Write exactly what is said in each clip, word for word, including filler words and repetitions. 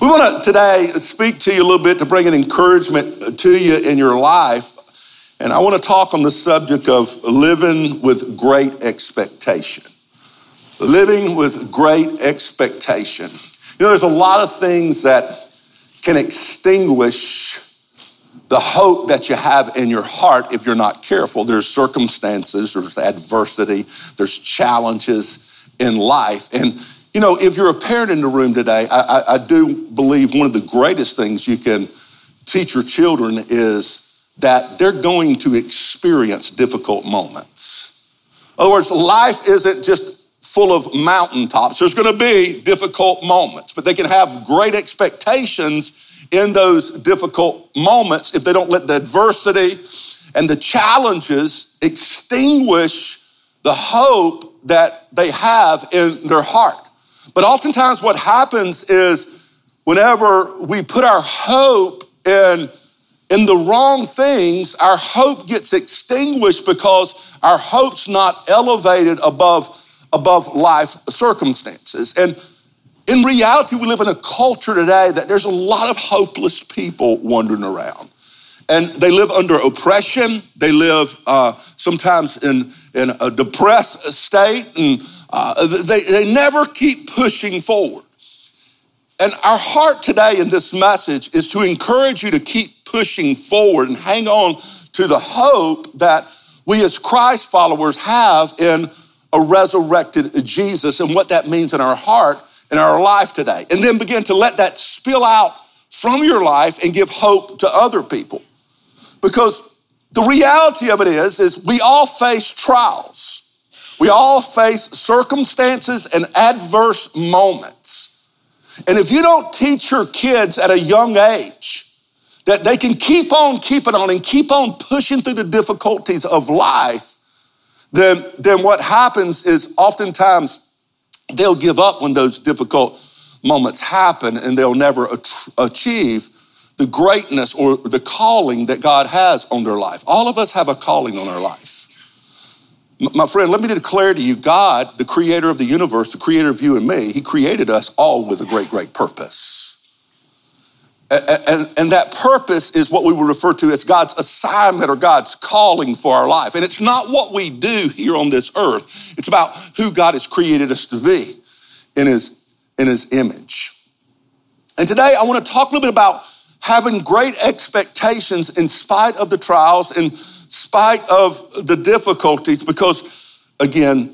We want to today speak to you a little bit to bring an encouragement to you in your life. And I want to talk on the subject of living with great expectation. Living with great expectation. You know, there's a lot of things that can extinguish the hope that you have in your heart if you're not careful. There's circumstances, there's adversity, there's challenges in life. And you know, if you're a parent in the room today, I, I, I do believe one of the greatest things you can teach your children is that they're going to experience difficult moments. In other words, life isn't just full of mountaintops. There's going to be difficult moments, but they can have great expectations in those difficult moments if they don't let the adversity and the challenges extinguish the hope that they have in their heart. But oftentimes what happens is whenever we put our hope in, in the wrong things, our hope gets extinguished because our hope's not elevated above, above life circumstances. And in reality, we live in a culture today that there's a lot of hopeless people wandering around. And they live under oppression. They live uh, sometimes in, in a depressed state, and uh, they, they never keep pushing forward. And our heart today in this message is to encourage you to keep pushing forward and hang on to the hope that we as Christ followers have in a resurrected Jesus and what that means in our heart, in our life today. And then begin to let that spill out from your life and give hope to other people. Because the reality of it is, is we all face trials. We all face circumstances and adverse moments. And if you don't teach your kids at a young age that they can keep on keeping on and keep on pushing through the difficulties of life, then, then what happens is oftentimes they'll give up when those difficult moments happen and they'll never achieve the greatness or the calling that God has on their life. All of us have a calling on our life. My friend, let me declare to you, God, the creator of the universe, the creator of you and me, he created us all with a great, great purpose. And, and, and that purpose is what we would refer to as God's assignment or God's calling for our life. And it's not what we do here on this earth. It's about who God has created us to be in his, in his image. And today I want to talk a little bit about having great expectations in spite of the trials, in spite of the difficulties, because again,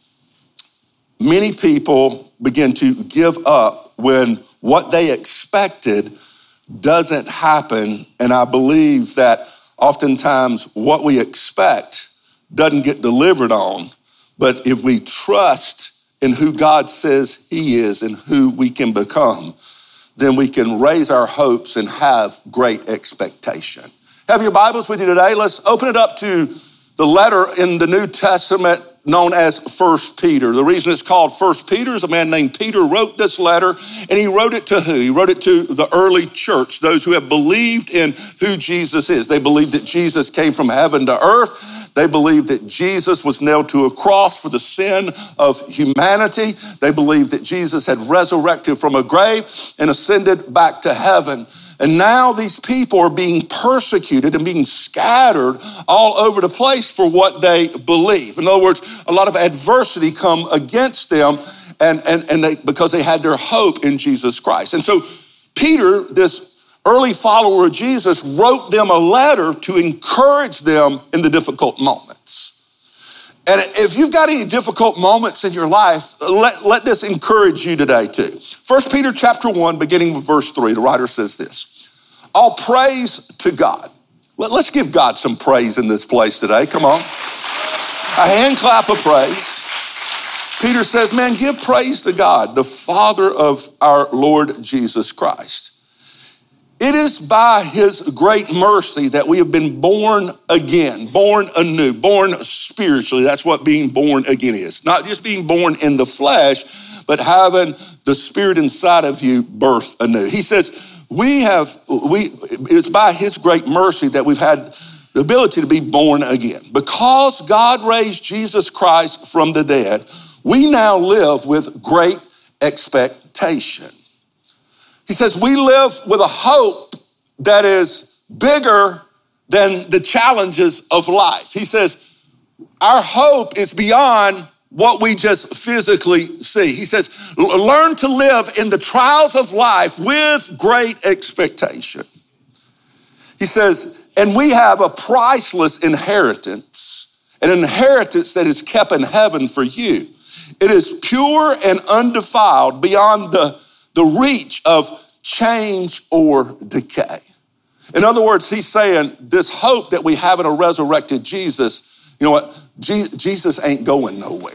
many people begin to give up when what they expected doesn't happen. And I believe that oftentimes what we expect doesn't get delivered on. But if we trust in who God says he is and who we can become, then we can raise our hopes and have great expectation. Have your Bibles with you today? Let's open it up to the letter in the New Testament known as First Peter. The reason it's called First Peter is a man named Peter wrote this letter, and he wrote it to who? He wrote it to the early church, those who have believed in who Jesus is. They believed that Jesus came from heaven to earth. They believed that Jesus was nailed to a cross for the sin of humanity. They believed that Jesus had resurrected from a grave and ascended back to heaven. And now these people are being persecuted and being scattered all over the place for what they believe. In other words, a lot of adversity come against them and, and, and they, because they had their hope in Jesus Christ. And so Peter, this early follower of Jesus, wrote them a letter to encourage them in the difficult moments. And if you've got any difficult moments in your life, let, let this encourage you today too. First Peter chapter one, beginning with verse three, the writer says this: all praise to God. Let, let's give God some praise in this place today. Come on. A hand clap of praise. Peter says, man, give praise to God, the Father of our Lord Jesus Christ. It is by his great mercy that we have been born again, born anew, born spiritually. That's what being born again is. Not just being born in the flesh, but having the Spirit inside of you birth anew. He says, we have, we, it's by his great mercy that we've had the ability to be born again. Because God raised Jesus Christ from the dead, we now live with great expectation. He says, we live with a hope that is bigger than the challenges of life. He says, our hope is beyond what we just physically see. He says, learn to live in the trials of life with great expectation. He says, and we have a priceless inheritance, an inheritance that is kept in heaven for you. It is pure and undefiled beyond the, the reach of change or decay. In other words, he's saying this hope that we have in a resurrected Jesus, you know what? Je- Jesus ain't going nowhere.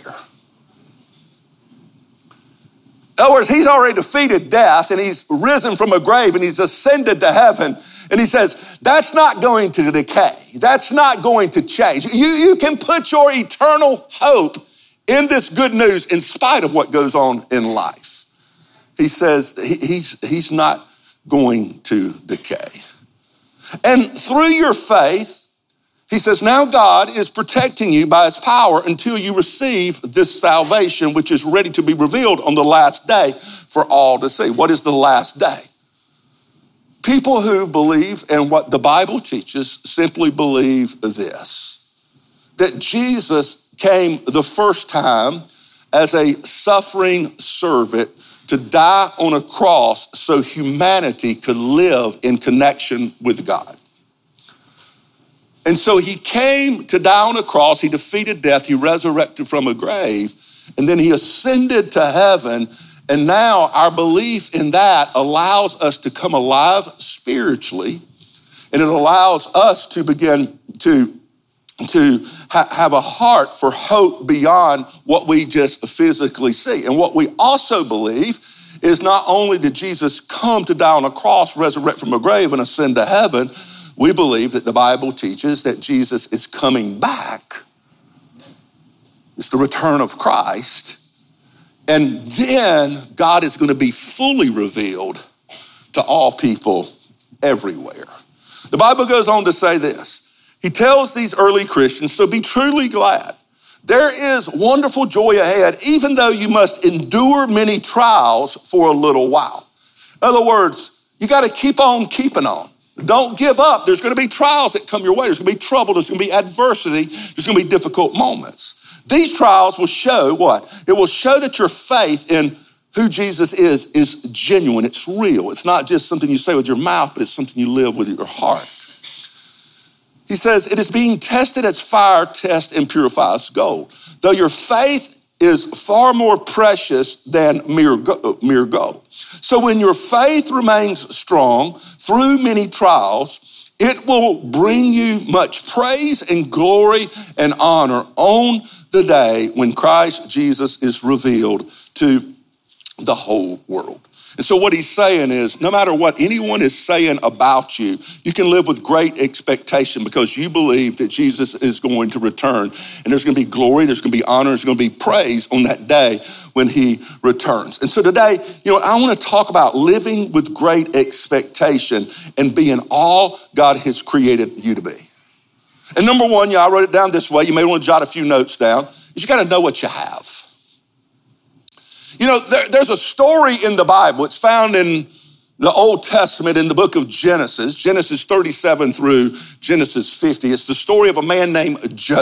In other words, he's already defeated death and he's risen from a grave and he's ascended to heaven. And he says, that's not going to decay. That's not going to change. You, you can put your eternal hope in this good news in spite of what goes on in life. He says he, he's, he's not going to decay. And through your faith, he says, now God is protecting you by his power until you receive this salvation, which is ready to be revealed on the last day for all to see. What is the last day? People who believe in what the Bible teaches simply believe this, that Jesus came the first time as a suffering servant to die on a cross so humanity could live in connection with God. And so he came to die on a cross, he defeated death, he resurrected from a grave, and then he ascended to heaven. And now our belief in that allows us to come alive spiritually, and it allows us to begin to, to ha- have a heart for hope beyond what we just physically see. And what we also believe is not only did Jesus come to die on a cross, resurrect from a grave, and ascend to heaven, we believe that the Bible teaches that Jesus is coming back. It's the return of Christ. And then God is going to be fully revealed to all people everywhere. The Bible goes on to say this. He tells these early Christians, so be truly glad. There is wonderful joy ahead, even though you must endure many trials for a little while. In other words, you got to keep on keeping on. Don't give up. There's going to be trials that come your way. There's going to be trouble. There's going to be adversity. There's going to be difficult moments. These trials will show what? It will show that your faith in who Jesus is is genuine. It's real. It's not just something you say with your mouth, but it's something you live with your heart. He says, it is being tested as fire tests and purifies gold. Though your faith is far more precious than mere gold. So when your faith remains strong through many trials, it will bring you much praise and glory and honor on the day when Christ Jesus is revealed to the whole world. And so what he's saying is, no matter what anyone is saying about you, you can live with great expectation because you believe that Jesus is going to return. And there's going to be glory, there's going to be honor, there's going to be praise on that day when he returns. And so today, you know, I want to talk about living with great expectation and being all God has created you to be. And number one, yeah, I wrote it down this way. You may want to jot a few notes down. Is you got to know what you have. You know, there, there's a story in the Bible. It's found in the Old Testament in the book of Genesis, Genesis thirty-seven through Genesis fifty. It's the story of a man named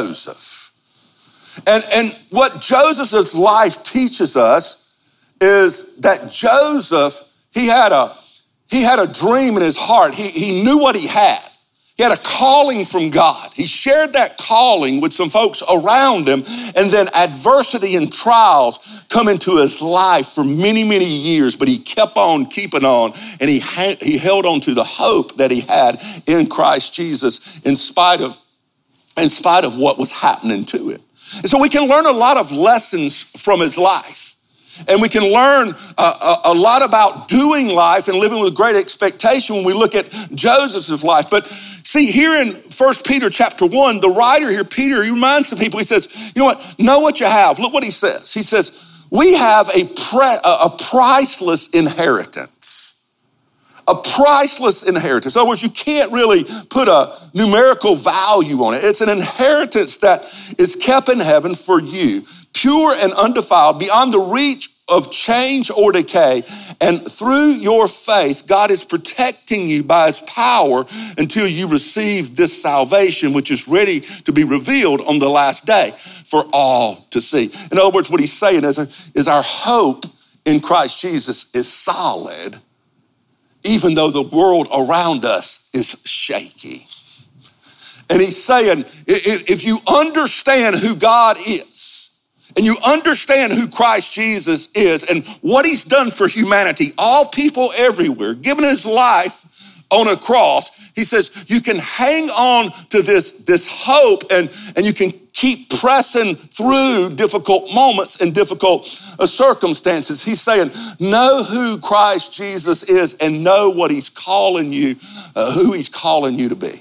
Joseph. And, and what Joseph's life teaches us is that Joseph, he had a, he had a dream in his heart. He, he knew what he had. He had a calling from God. He shared that calling with some folks around him, and then adversity and trials come into his life for many, many years, but he kept on keeping on, and he, ha- he held on to the hope that he had in Christ Jesus in spite of, in spite of what was happening to him. And so we can learn a lot of lessons from his life. And we can learn a, a, a lot about doing life and living with great expectation when we look at Joseph's life. But see, here in First Peter chapter one, the writer here, Peter, he reminds the people, he says, you know what, know what you have. Look what he says. He says, we have a, pre, a priceless inheritance. A priceless inheritance. In other words, you can't really put a numerical value on it. It's an inheritance that is kept in heaven for you, pure and undefiled, beyond the reach of change or decay. And through your faith, God is protecting you by his power until you receive this salvation, which is ready to be revealed on the last day for all to see. In other words, what he's saying is, is our hope in Christ Jesus is solid, even though the world around us is shaky. And he's saying, if you understand who God is, and you understand who Christ Jesus is and what he's done for humanity, all people everywhere, given his life on a cross, he says you can hang on to this, this hope and, and you can keep pressing through difficult moments and difficult uh, circumstances. He's saying, know who Christ Jesus is and know what he's calling you, uh, who he's calling you to be.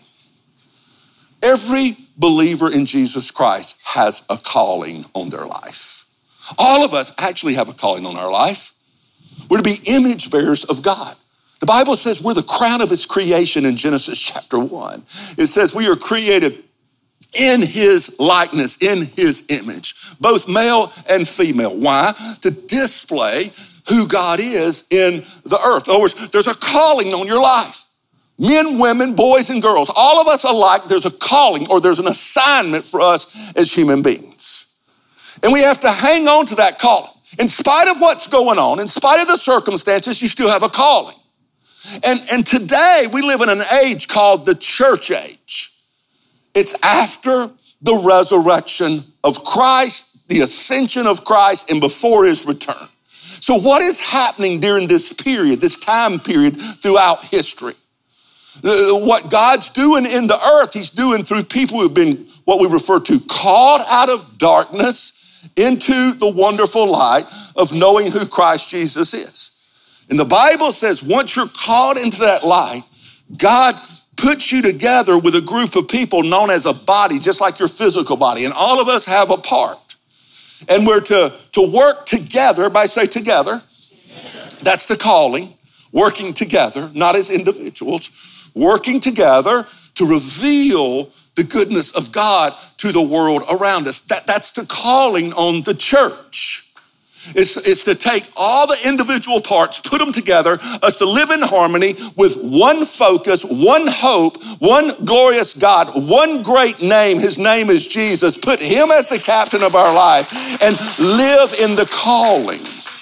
Every believer in Jesus Christ has a calling on their life. All of us actually have a calling on our life. We're to be image bearers of God. The Bible says we're the crown of his creation in Genesis chapter one. It says we are created in his likeness, in his image, both male and female. Why? To display who God is in the earth. In other words, there's a calling on your life. Men, women, boys, and girls, all of us alike, there's a calling or there's an assignment for us as human beings. And we have to hang on to that calling. In spite of what's going on, in spite of the circumstances, you still have a calling. And, and today we live in an age called the church age. It's after the resurrection of Christ, the ascension of Christ, and before his return. So what is happening during this period, this time period throughout history? What God's doing in the earth, he's doing through people who've been what we refer to called out of darkness into the wonderful light of knowing who Christ Jesus is. And the Bible says once you're called into that light, God puts you together with a group of people known as a body, just like your physical body. And all of us have a part. And we're to, to work together. Everybody say together. That's the calling. Working together, not as individuals. Working together to reveal the goodness of God to the world around us. That, that's the calling on the church. It's, it's to take all the individual parts, put them together, us to live in harmony with one focus, one hope, one glorious God, one great name. His name is Jesus. Put him as the captain of our life and live in the calling.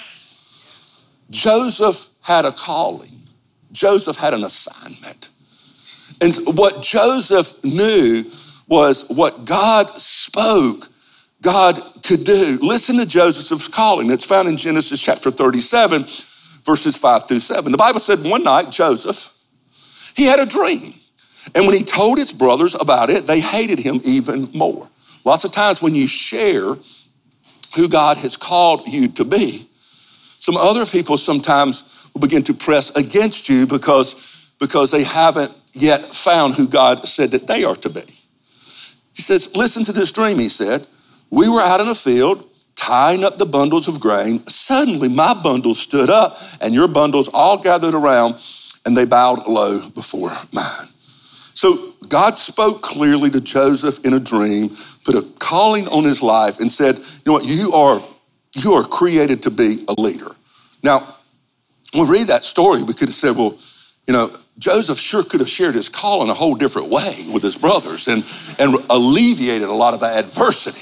Joseph had a calling. Joseph had an assignment. And what Joseph knew was what God spoke, God could do. Listen to Joseph's calling. It's found in Genesis chapter thirty-seven, verses five through seven. The Bible said one night, Joseph, he had a dream. And when he told his brothers about it, they hated him even more. Lots of times when you share who God has called you to be, some other people sometimes will begin to press against you because, because they haven't yet found who God said that they are to be. He says, listen to this dream, he said. We were out in a field tying up the bundles of grain. Suddenly my bundles stood up and your bundles all gathered around and they bowed low before mine. So God spoke clearly to Joseph in a dream, put a calling on his life and said, you know what, you are, you are created to be a leader. Now, when we read that story, we could have said, well, you know, Joseph sure could have shared his call in a whole different way with his brothers and, and alleviated a lot of the adversity.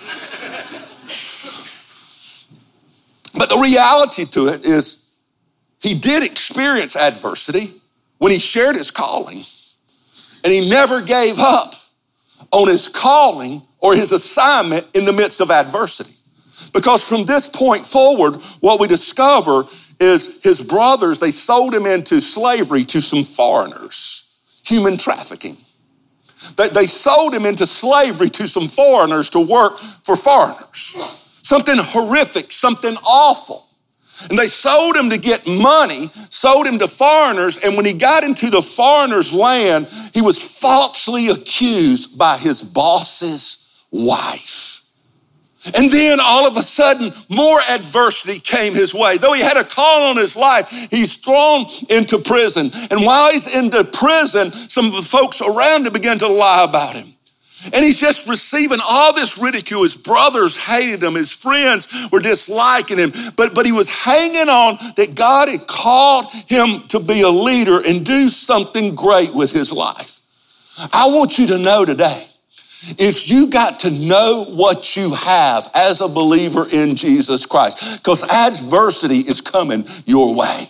But the reality to it is he did experience adversity when he shared his calling, and he never gave up on his calling or his assignment in the midst of adversity. Because from this point forward, what we discover is his brothers, they sold him into slavery to some foreigners, human trafficking. They, they sold him into slavery to some foreigners to work for foreigners. Something horrific, something awful. And they sold him to get money, sold him to foreigners, and when he got into the foreigners' land, he was falsely accused by his boss's wife. And then all of a sudden, more adversity came his way. Though he had a call on his life, he's thrown into prison. And while he's into prison, some of the folks around him began to lie about him. And he's just receiving all this ridicule. His brothers hated him. His friends were disliking him. But, but he was hanging on that God had called him to be a leader and do something great with his life. I want you to know today, if you got to know what you have as a believer in Jesus Christ, because adversity is coming your way.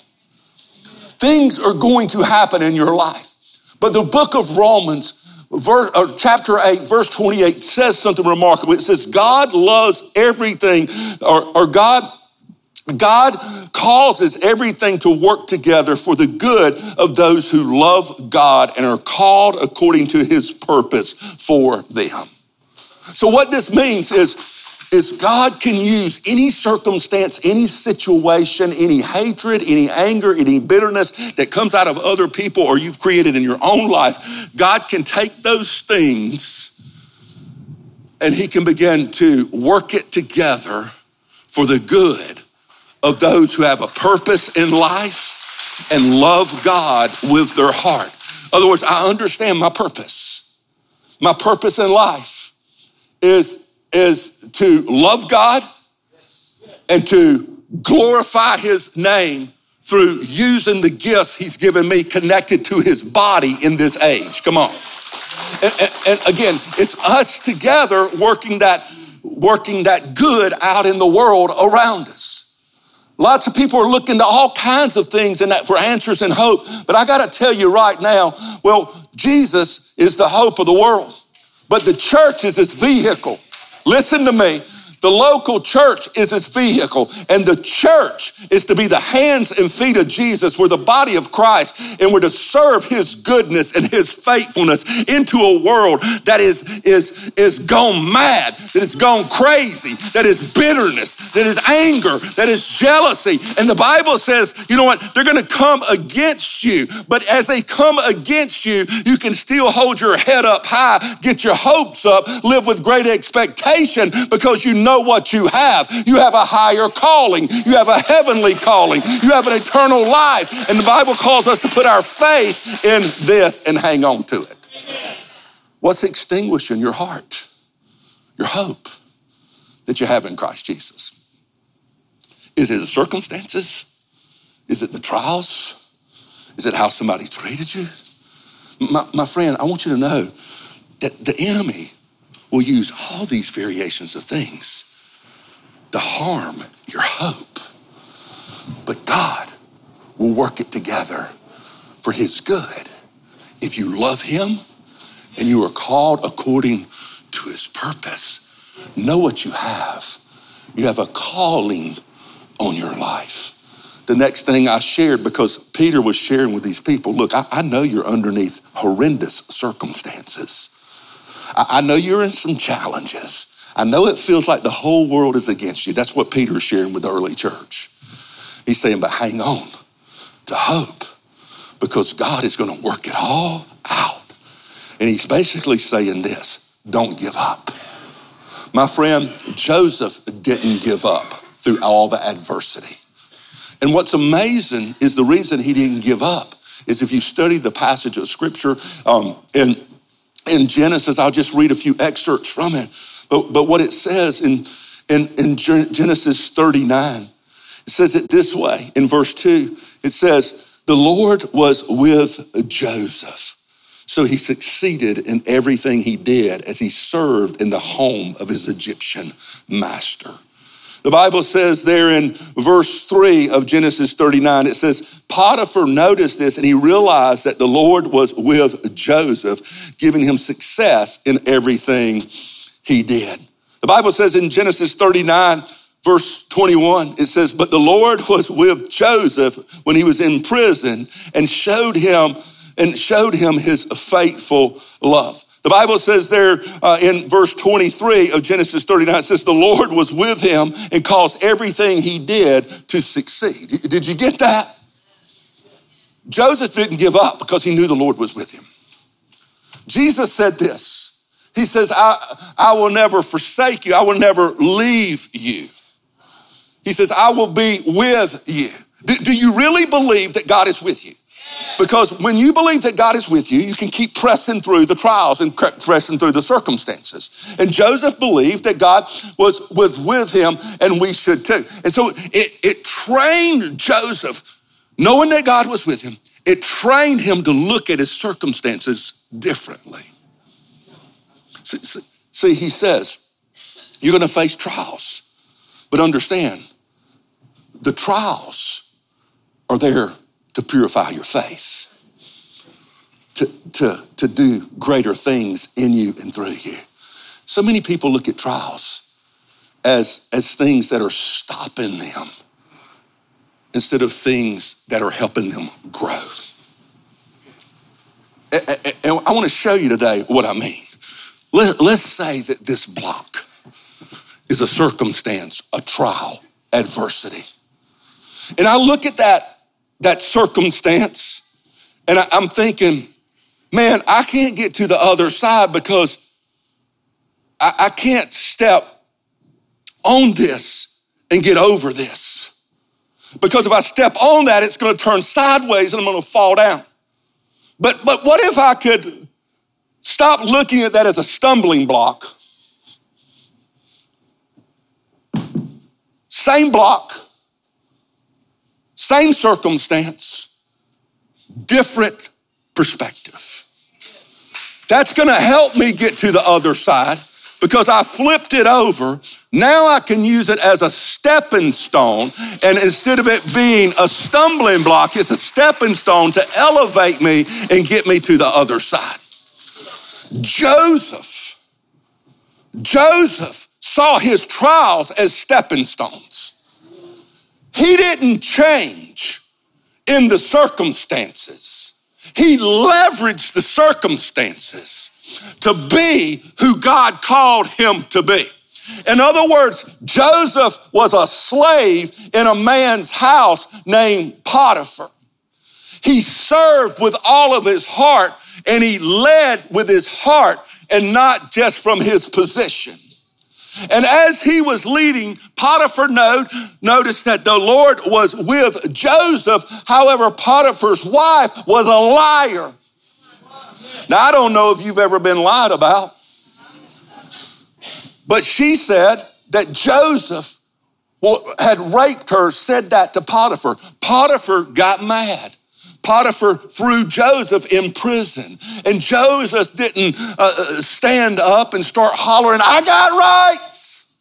Things are going to happen in your life. But the book of Romans, Verse, or chapter eight, verse twenty-eight says something remarkable. It says, God loves everything, or, or God, God causes everything to work together for the good of those who love God and are called according to his purpose for them. So what this means is, is God can use any circumstance, any situation, any hatred, any anger, any bitterness that comes out of other people or you've created in your own life. God can take those things and he can begin to work it together for the good of those who have a purpose in life and love God with their heart. In other words, I understand my purpose. My purpose in life is is to love God and to glorify his name through using the gifts he's given me connected to his body in this age. Come on. And, and, and again, it's us together working that, working that good out in the world around us. Lots of people are looking to all kinds of things in that for answers and hope. But I got to tell you right now, well, Jesus is the hope of the world, but the church is his vehicle. Listen to me. The local church is his vehicle, and the church is to be the hands and feet of Jesus. We're the body of Christ, and we're to serve his goodness and his faithfulness into a world that is, is, is gone mad, that is gone crazy, that is bitterness, that is anger, that is jealousy. And the Bible says, you know what? They're going to come against you, but as they come against you, you can still hold your head up high, get your hopes up, live with great expectation because you know what you have. You have a higher calling. You have a heavenly calling. You have an eternal life. And the Bible calls us to put our faith in this and hang on to it. What's extinguishing your heart? Your hope that you have in Christ Jesus. Is it the circumstances? Is it the trials? Is it how somebody treated you? My, my friend, I want you to know that the enemy will use all these variations of things to harm your hope. But God will work it together for his good. If you love him and you are called according to his purpose, know what you have. You have a calling on your life. The next thing I shared, because Peter was sharing with these people, look, I, I know you're underneath horrendous circumstances. I know you're in some challenges. I know it feels like the whole world is against you. That's what Peter is sharing with the early church. He's saying, but hang on to hope because God is going to work it all out. And he's basically saying this, don't give up. My friend, Joseph didn't give up through all the adversity. And what's amazing is the reason he didn't give up is if you study the passage of scripture um, in In Genesis, I'll just read a few excerpts from it. But, but what it says in, in, in Genesis thirty-nine, it says it this way. In verse two, it says, the Lord was with Joseph. So he succeeded in everything he did as he served in the home of his Egyptian master. The Bible says there in verse three of Genesis thirty-nine, it says, Potiphar noticed this and he realized that the Lord was with Joseph, giving him success in everything he did. The Bible says in Genesis thirty-nine, verse twenty-one, it says, but the Lord was with Joseph when he was in prison and showed him and showed him his faithful love. The Bible says there uh, in verse twenty-three of Genesis thirty-nine, it says the Lord was with him and caused everything he did to succeed. Did you get that? Joseph didn't give up because he knew the Lord was with him. Jesus said this. He says, I, I will never forsake you. I will never leave you. He says, I will be with you. Do, do you really believe that God is with you? Because when you believe that God is with you, you can keep pressing through the trials and pressing through the circumstances. And Joseph believed that God was, was with him, and we should too. And so it, it trained Joseph, knowing that God was with him, it trained him to look at his circumstances differently. See, see he says, you're going to face trials, but understand, the trials are there to purify your faith, to, to, to do greater things in you and through you. So many people look at trials as, as things that are stopping them instead of things that are helping them grow. And I want to show you today what I mean. Let, let's say that this block is a circumstance, a trial, adversity. And I look at that that circumstance, and I, I'm thinking, man, I can't get to the other side because I, I can't step on this and get over this. Because if I step on that, it's going to turn sideways and I'm going to fall down. But, but what if I could stop looking at that as a stumbling block? Same block, same circumstance, different perspective. That's gonna help me get to the other side because I flipped it over. Now I can use it as a stepping stone, and instead of it being a stumbling block, it's a stepping stone to elevate me and get me to the other side. Joseph, Joseph saw his trials as stepping stones. He didn't change in the circumstances. He leveraged the circumstances to be who God called him to be. In other words, Joseph was a slave in a man's house named Potiphar. He served with all of his heart, and he led with his heart and not just from his position. And as he was leading, Potiphar noticed that the Lord was with Joseph. However, Potiphar's wife was a liar. Now, I don't know if you've ever been lied about, but she said that Joseph had raped her, said that to Potiphar. Potiphar got mad. Potiphar threw Joseph in prison, and Joseph didn't uh, stand up and start hollering, "I got rights."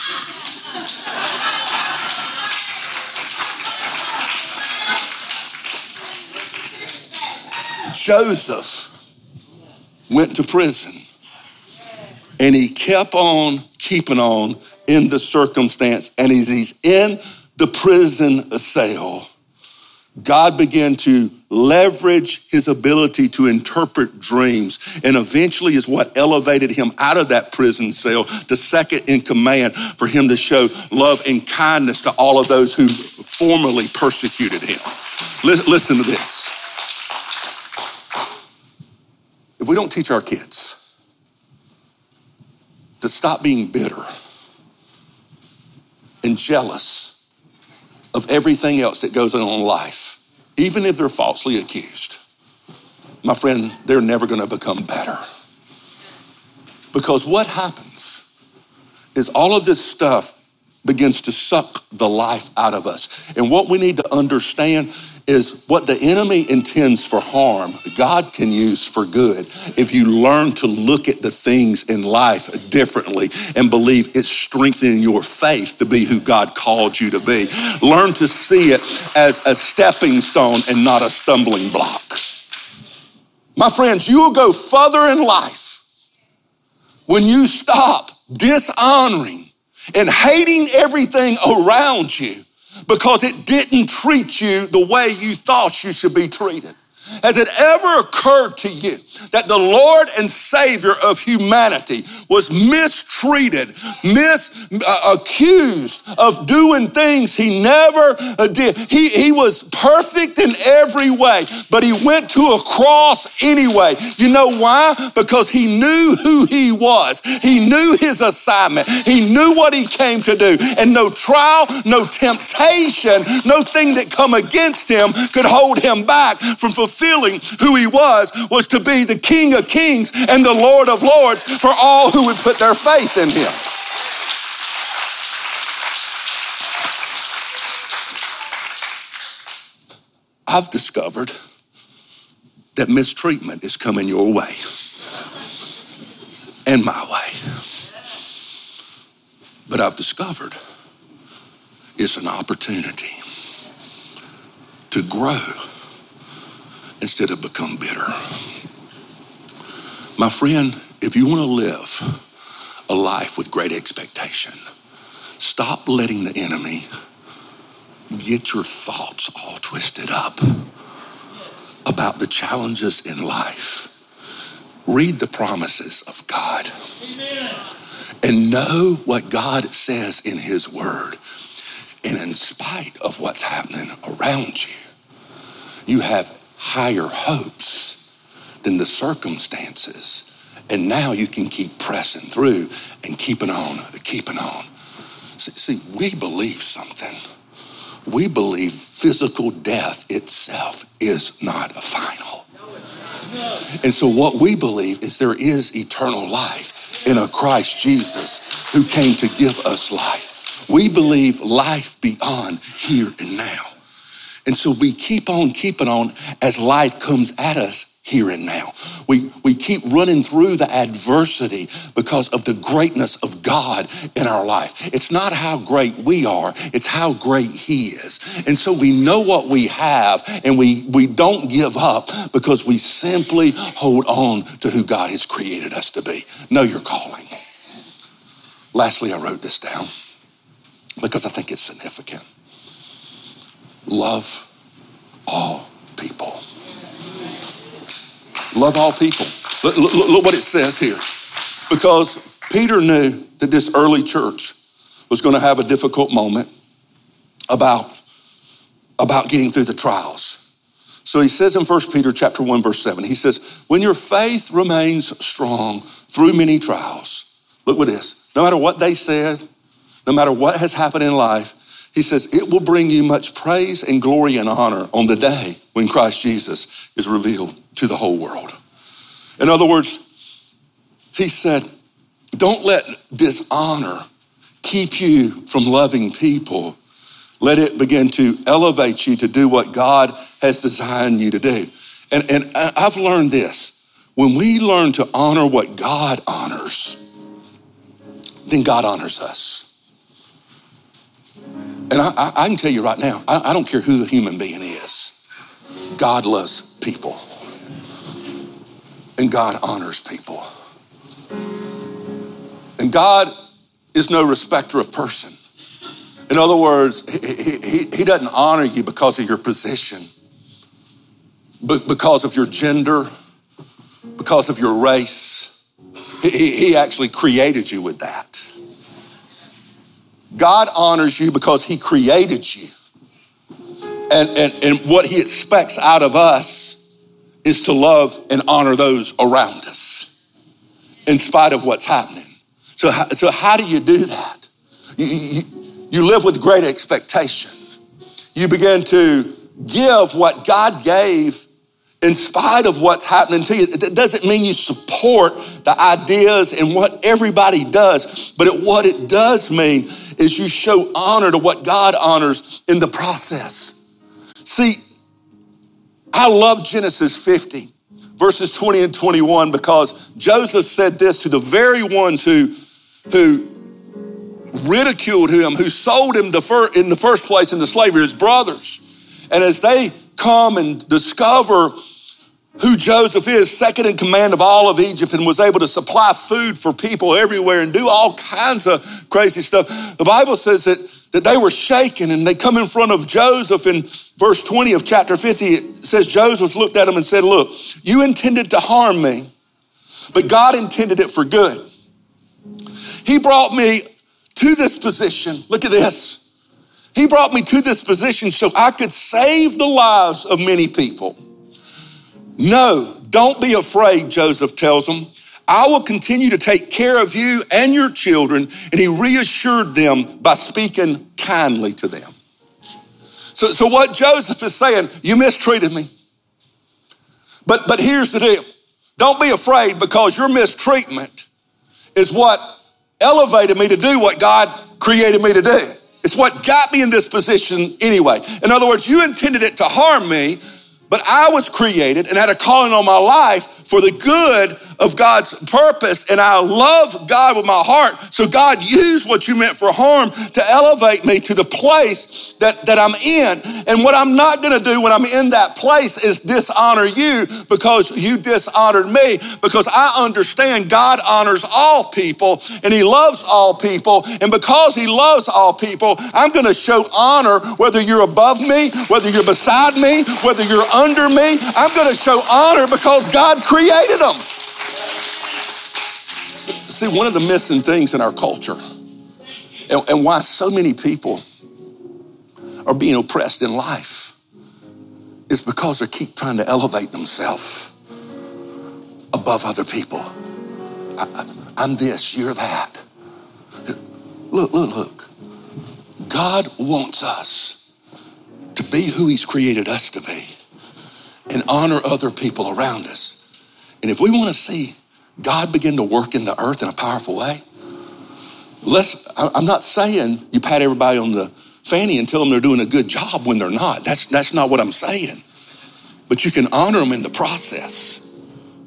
Joseph went to prison, and he kept on keeping on in the circumstance, and as he's in the prison cell, God began to leverage his ability to interpret dreams, and eventually is what elevated him out of that prison cell to second in command for him to show love and kindness to all of those who formerly persecuted him. Listen to this. If we don't teach our kids to stop being bitter and jealous of everything else that goes on in life, even if they're falsely accused, my friend, they're never going to become better. Because what happens is all of this stuff begins to suck the life out of us. And what we need to understand is what the enemy intends for harm, God can use for good if you learn to look at the things in life differently and believe it's strengthening your faith to be who God called you to be. Learn to see it as a stepping stone and not a stumbling block. My friends, you will go further in life when you stop dishonoring and hating everything around you because it didn't treat you the way you thought you should be treated. Has it ever occurred to you that the Lord and Savior of humanity was mistreated, mis, uh, accused of doing things he never uh, did? He, he was perfect in every way, but he went to a cross anyway. You know why? Because he knew who he was. He knew his assignment. He knew what he came to do. And no trial, no temptation, no thing that come against him could hold him back from fulfilling who he was, was to be the King of Kings and the Lord of Lords for all who would put their faith in him. I've discovered that mistreatment is coming your way and my way. But I've discovered it's an opportunity to grow instead of become bitter. My friend, if you want to live a life with great expectation, stop letting the enemy get your thoughts all twisted up about the challenges in life. Read the promises of God. Amen. And know what God says in his word. And in spite of what's happening around you, you have higher hopes than the circumstances. And now you can keep pressing through and keeping on, keeping on. See, see, we believe something. We believe physical death itself is not a final. And so what we believe is there is eternal life in a Christ Jesus who came to give us life. We believe life beyond here and now. And so we keep on keeping on as life comes at us here and now. We, we keep running through the adversity because of the greatness of God in our life. It's not how great we are, it's how great he is. And so we know what we have and we, we don't give up because we simply hold on to who God has created us to be. Know your calling. Lastly, I wrote this down because I think it's significant. Love all people. Love all people. Look, look, look what it says here. Because Peter knew that this early church was going to have a difficult moment about, about getting through the trials. So he says in First Peter chapter one, verse seven, he says, when your faith remains strong through many trials, look what this, no matter what they said, no matter what has happened in life, he says, it will bring you much praise and glory and honor on the day when Christ Jesus is revealed to the whole world. In other words, he said, don't let dishonor keep you from loving people. Let it begin to elevate you to do what God has designed you to do. And, and I've learned this. When we learn to honor what God honors, then God honors us. And I, I, I can tell you right now, I, I don't care who the human being is. God loves people. And God honors people. And God is no respecter of person. In other words, he, he, he doesn't honor you because of your position, but because of your gender, because of your race. He, he actually created you with that. God honors you because he created you. And, and, and what he expects out of us is to love and honor those around us in spite of what's happening. So, so how do you do that? You, you, you live with great expectation. You begin to give what God gave in spite of what's happening to you. It doesn't mean you support the ideas and what everybody does, but it, what it does mean is you show honor to what God honors in the process. See, I love Genesis fifty, verses twenty and twenty-one, because Joseph said this to the very ones who, who ridiculed him, who sold him the fir- in the first place into slavery, his brothers. And as they come and discover who Joseph is, second in command of all of Egypt, and was able to supply food for people everywhere and do all kinds of crazy stuff. The Bible says that, that they were shaken, and they come in front of Joseph. In verse twenty of chapter fifty, it says Joseph looked at him and said, look, you intended to harm me, but God intended it for good. He brought me to this position. Look at this. He brought me to this position so I could save the lives of many people. No, don't be afraid, Joseph tells them. I will continue to take care of you and your children. And he reassured them by speaking kindly to them. So, so what Joseph is saying, you mistreated me. But, but here's the deal. Don't be afraid, because your mistreatment is what elevated me to do what God created me to do. It's what got me in this position anyway. In other words, you intended it to harm me, but I was created and had a calling on my life for the good of God's purpose. And I love God with my heart. So God used what you meant for harm to elevate me to the place that, that I'm in. And what I'm not gonna do when I'm in that place is dishonor you because you dishonored me, because I understand God honors all people and he loves all people. And because he loves all people, I'm gonna show honor whether you're above me, whether you're beside me, whether you're under me. I'm gonna show honor because God created them. See, one of the missing things in our culture and, and why so many people are being oppressed in life is because they keep trying to elevate themselves above other people. I, I, I'm this, you're that. Look, look, look. God wants us to be who he's created us to be and honor other people around us. And if we want to see God begin to work in the earth in a powerful way, let's, I'm not saying you pat everybody on the fanny and tell them they're doing a good job when they're not. That's, that's not what I'm saying. But you can honor them in the process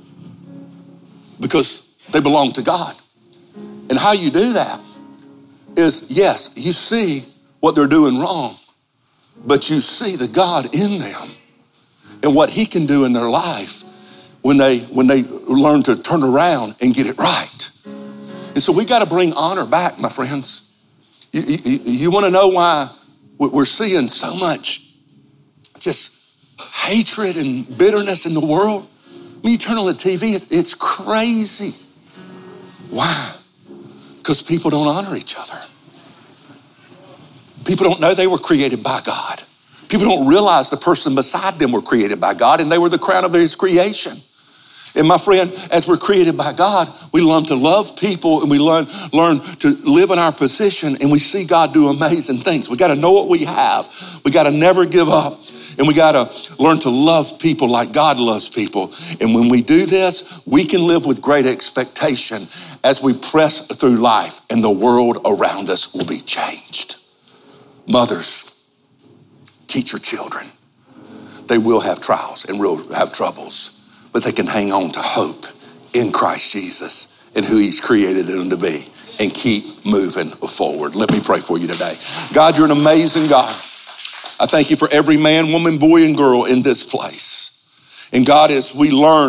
because they belong to God. And how you do that is, yes, you see what they're doing wrong, but you see the God in them and what he can do in their life when they when they learn to turn around and get it right. And so we got to bring honor back, my friends. You, you, you want to know why we're seeing so much just hatred and bitterness in the world? When you turn on the T V, it's crazy. Why? Because people don't honor each other. People don't know they were created by God. People don't realize the person beside them were created by God and they were the crown of his creation. And my friend, as we're created by God, we learn to love people and we learn, learn to live in our position, and we see God do amazing things. We got to know what we have. We got to never give up, and we got to learn to love people like God loves people. And when we do this, we can live with great expectation as we press through life, and the world around us will be changed. Mothers, teach your children. They will have trials and will have troubles, but they can hang on to hope in Christ Jesus and who he's created them to be and keep moving forward. Let me pray for you today. God, you're an amazing God. I thank you for every man, woman, boy, and girl in this place. And God, as we learn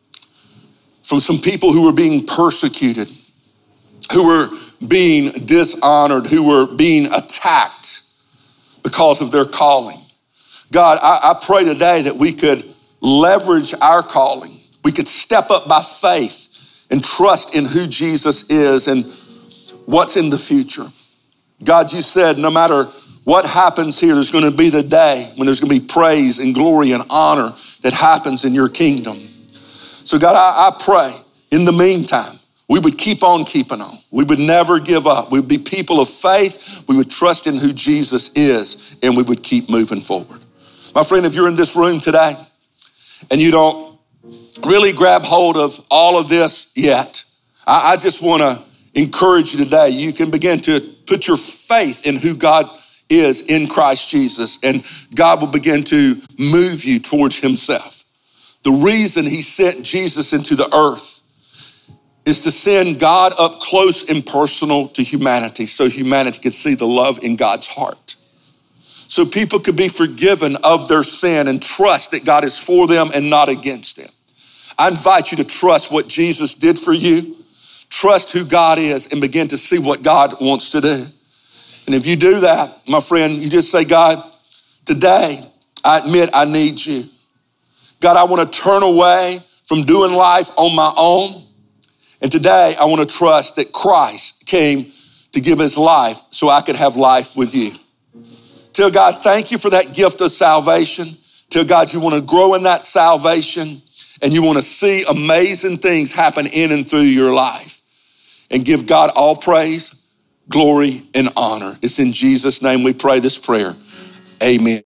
from some people who were being persecuted, who were being dishonored, who were being attacked because of their calling, God, I, I pray today that we could leverage our calling. We could step up by faith and trust in who Jesus is and what's in the future. God, you said no matter what happens here, there's going to be the day when there's going to be praise and glory and honor that happens in your kingdom. So God, I, I pray in the meantime, we would keep on keeping on. We would never give up. We would be people of faith. We would trust in who Jesus is, and we would keep moving forward. My friend, if you're in this room today and you don't really grab hold of all of this yet, I, I just want to encourage you today. You can begin to put your faith in who God is in Christ Jesus, and God will begin to move you towards himself. The reason he sent Jesus into the earth is to send God up close and personal to humanity so humanity could see the love in God's heart. So people could be forgiven of their sin and trust that God is for them and not against them. I invite you to trust what Jesus did for you, trust who God is, and begin to see what God wants to do. And if you do that, my friend, you just say, God, today I admit I need you. God, I want to turn away from doing life on my own. And today I want to trust that Christ came to give his life so I could have life with you. Tell God, thank you for that gift of salvation. Tell God you want to grow in that salvation and you want to see amazing things happen in and through your life. And give God all praise, glory, and honor. It's in Jesus' name we pray this prayer. Amen.